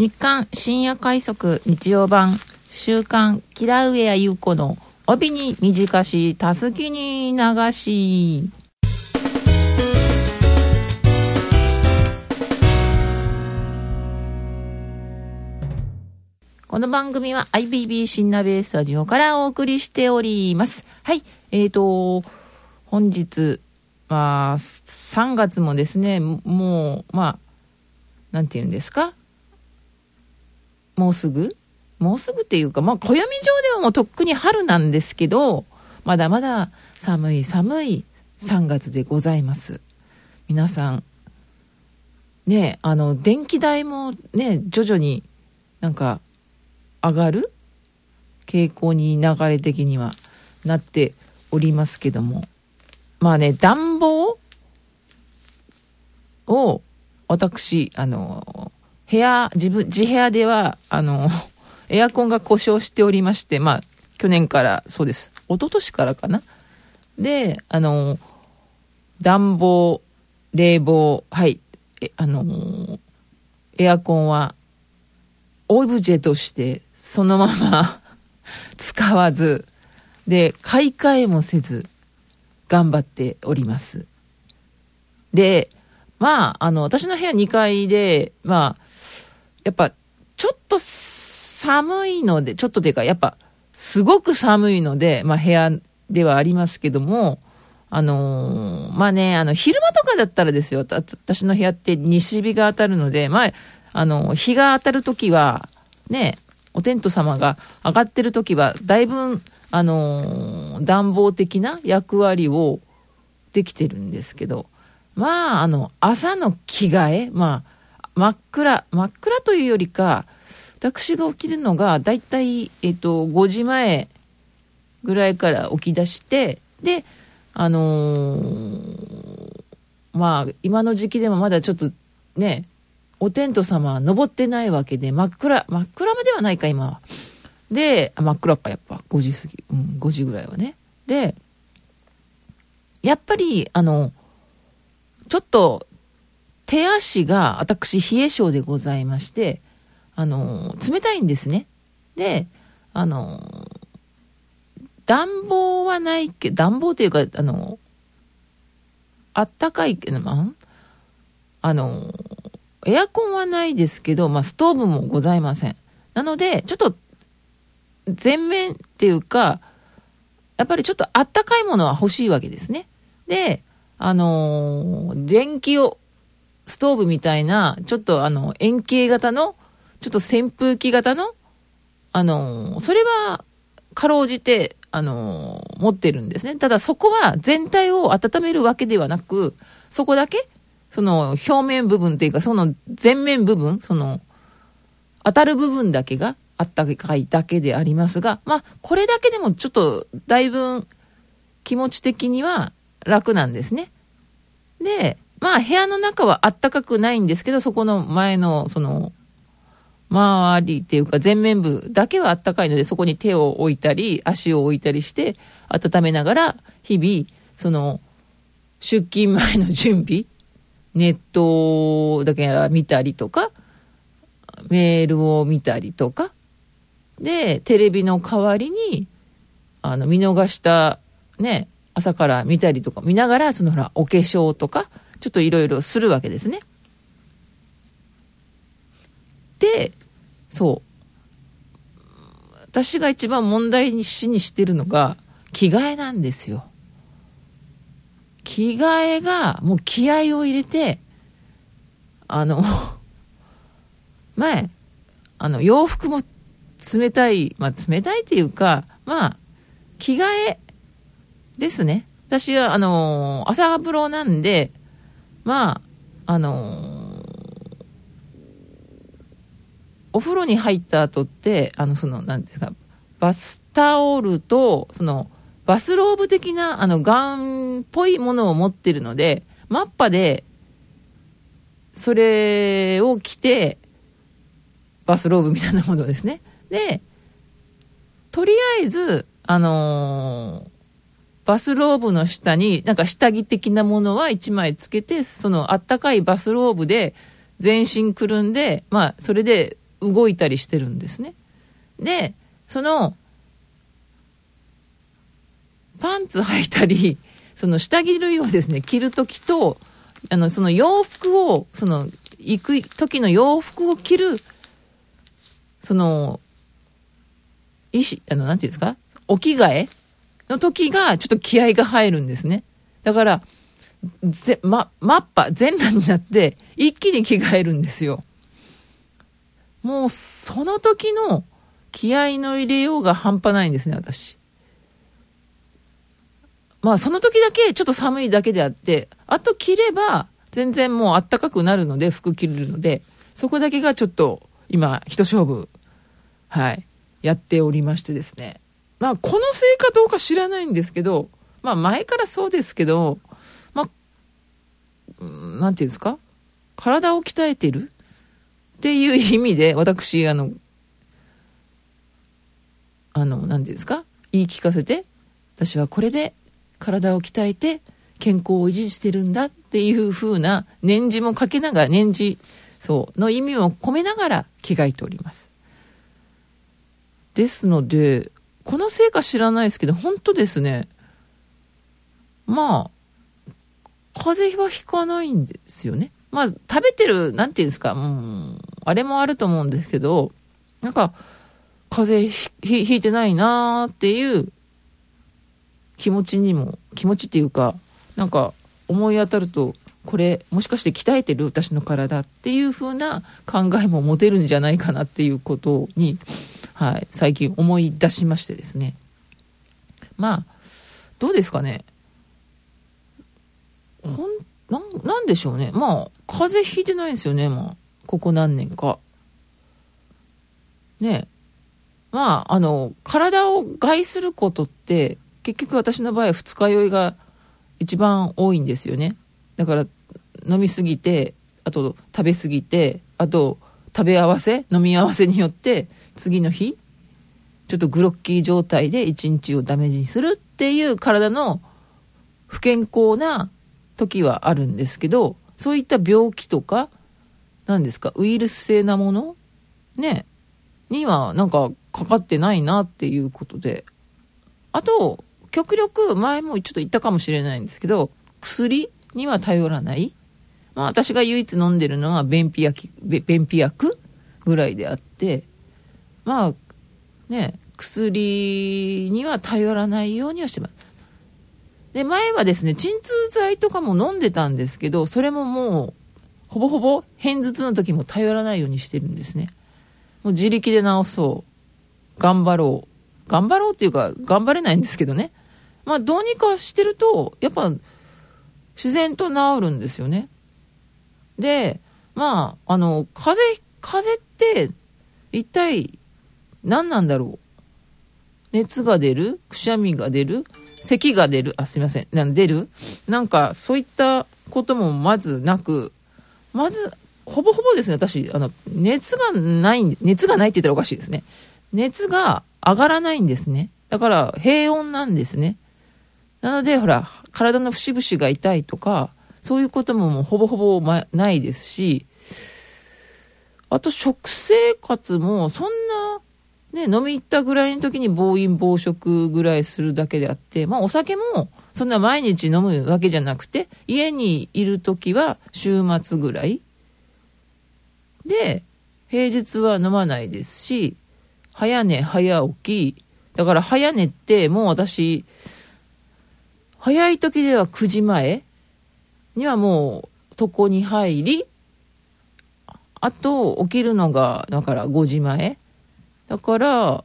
日刊深夜快速日曜版週刊キラウエア優子の帯に短したすきに流し。この番組は IBB シンナベイスタジオからお送りしております。はい、本日3月もですね、もうなんていうんですか、もうすぐっていうか、暦上ではもうとっくに春なんですけど、まだまだ寒い3月でございます。皆さんね、電気代もね、徐々になんか上がる傾向に流れ的にはなっておりますけども、暖房を私自部屋ではエアコンが故障しておりまして、去年からそうです、一昨年からかな。で暖房、冷房、エアコンはオブジェとしてそのまま使わずで、買い替えもせず頑張っております。で私の部屋2階でやっぱちょっと寒いので、ちょっとというかやっぱすごく寒いので、部屋ではありますけども、昼間とかだったらですよ、私の部屋って西日が当たるので、日が当たるときはね、お天道様が上がってるときはだいぶ暖房的な役割をできてるんですけど、朝の着替え、真っ暗というよりか、私が起きるのがだいたい5時前ぐらいから起き出して、で今の時期でもまだちょっとね、お天道様は昇ってないわけで、真っ暗まではないか今は。で真っ暗か、やっぱ5時過ぎ、5時ぐらいはね。でやっぱりちょっと手足が、私冷え性でございまして、冷たいんですね。で暖房はないけど、暖房というかあったかいけど、エアコンはないですけど、ストーブもございません。なのでちょっと全面っていうか、やっぱりちょっとあったかいものは欲しいわけですね。で電気をストーブみたいな、ちょっと円形型の、ちょっと扇風機型のそれはかろうじて持ってるんですね。ただそこは全体を温めるわけではなく、そこだけ、その表面部分というか、その前面部分、その当たる部分だけがあったかいだけでありますが、これだけでもちょっとだいぶ気持ち的には楽なんですね。で部屋の中はあったかくないんですけど、そこの前のその周りっていうか前面部だけはあったかいので、そこに手を置いたり足を置いたりして温めながら、日々その出勤前の準備、ネットだけ見たりとか、メールを見たりとかで、テレビの代わりに見逃したね、朝から見たりとか見ながら、お化粧とかちょっといろいろするわけですね。で私が一番問題にしてるのが着替えなんですよ。着替えがもう気合を入れて、洋服も冷たい、冷たいっていうか、着替えですね。私は朝風呂なんで、お風呂に入った後ってなんですか、バスタオルとバスローブ的なガウンっぽいものを持ってるので、マッパでそれを着て、バスローブみたいなものですね。でとりあえずバスローブの下になんか下着的なものは1枚つけて、そのあったかいバスローブで全身くるんで、それで動いたりしてるんですね。で、そのパンツ履いたり、その下着類をですね、着るときと、その洋服を、その行く時の洋服を着る、その、なんていうんですか、お着替えの時がちょっと気合が入るんですね。だから、マッパ、全裸になって一気に着替えるんですよ。もうその時の気合の入れようが半端ないんですね、私。まあその時だけちょっと寒いだけであって、あと着れば全然もう暖かくなるので、服着れるので、そこだけがちょっと今一勝負、はい、やっておりましてですね。まあこのせいかどうか知らないんですけど、まあ前からそうですけど、まあ、なんていうんですか、体を鍛えてるっていう意味で、私、なんていうんですか、言い聞かせて、私はこれで体を鍛えて健康を維持してるんだっていう風な念示もかけながら、念示、そう、の意味を込めながら着替えております。ですので、このせいか知らないですけど、本当ですね、まあ、風邪はひかないんですよね。まあ、食べてる、なんていうんですか、あれもあると思うんですけど、なんか、風邪ひいてないなーっていう気持ちっていうか、なんか思い当たると、これもしかして鍛えてる私の体っていう風な考えも持てるんじゃないかなっていうことに、はい、最近思い出しましてですね。まあどうですかね、なんでしょうね。まあ風邪ひいてないんですよね。まあここ何年かね。まあ体を害することって結局私の場合は二日酔いが一番多いんですよね。だから飲みすぎて、あと食べすぎて、あと飲み合わせによって次の日ちょっとグロッキー状態で一日をダメージにするっていう体の不健康な時はあるんですけど、そういった病気とか何ですか、ウイルス性なものねにはなんかかかってないなっていうことで、あと極力前もちょっと言ったかもしれないんですけど、薬には頼らない。まあ私が唯一飲んでるのは便秘薬ぐらいであって、まあね、薬には頼らないようにはしてます。で、前はですね、鎮痛剤とかも飲んでたんですけど、それももうほぼほぼ片頭痛の時も頼らないようにしてるんですね。もう自力で治そう。頑張ろうっていうか頑張れないんですけどね。まあどうにかしてるとやっぱ自然と治るんですよね。で、まあ風邪って一体何なんだろう。熱が出る、くしゃみが出る、咳が出る、すいません、出る、なんかそういったこともまずなく、まずほぼほぼですね、私熱がないって言ったらおかしいですね。熱が上がらないんですね。だから平穏なんですね。なのでほら、体の節々が痛いとかそういうこともほぼほぼないですし、あと食生活もそんなね、飲み行ったぐらいの時に暴飲暴食ぐらいするだけであって、まあお酒もそんな毎日飲むわけじゃなくて、家にいる時は週末ぐらいで、平日は飲まないですし、早寝早起き。だから早寝ってもう私、早い時では9時前にはもう床に入り、あと起きるのがだから5時前。だから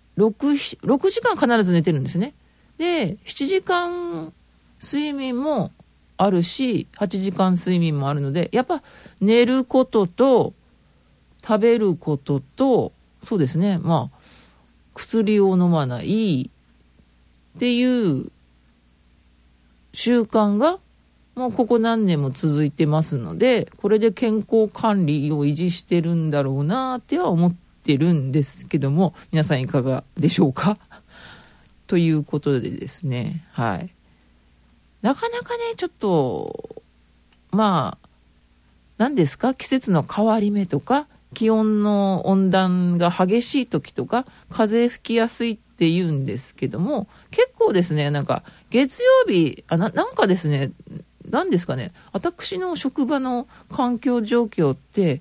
6時間必ず寝てるんですね。で、7時間睡眠もあるし、8時間睡眠もあるので、やっぱ寝ることと食べることと、そうですね、まあ薬を飲まないっていう習慣がもうここ何年も続いてますので、これで健康管理を維持してるんだろうなっては思ってるんですけども、皆さんいかがでしょうかということでですね、はい、なかなかね、ちょっとまあ何ですか、季節の変わり目とか気温の温暖が激しい時とか風吹きやすいって言うんですけども、結構ですね、なんか月曜日なんかですね、なんですかね、私の職場の環境状況って、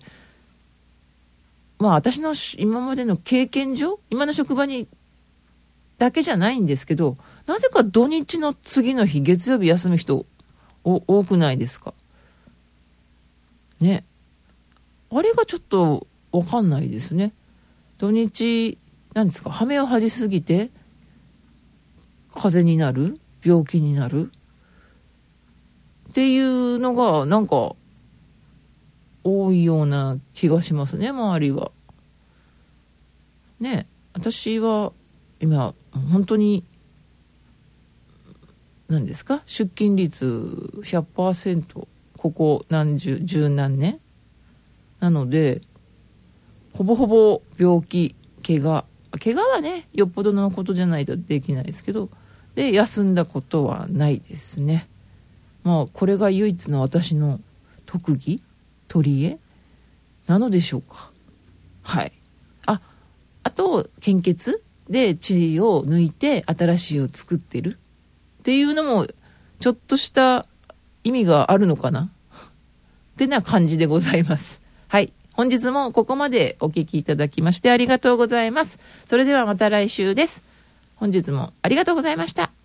まあ私の今までの経験上、今の職場にだけじゃないんですけど、なぜか土日の次の日、月曜日休む人多くないですかね。あれがちょっとわかんないですね。土日、何ですか、羽目を恥じすぎて風邪になる、病気になるっていうのがなんか多いような気がしますね、周りは。ね、私は今本当に何ですか、出勤率 100%、ここ十何年なので、ほぼほぼ病気、怪我はね、よっぽどのことじゃないとできないですけど、で休んだことはないですね。まあこれが唯一の私の特技、取り柄なのでしょうか。はい。あと献血で血を抜いて新しいを作ってるっていうのもちょっとした意味があるのかなってな感じでございます。はい。本日もここまでお聞きいただきましてありがとうございます。それではまた来週です。本日もありがとうございました。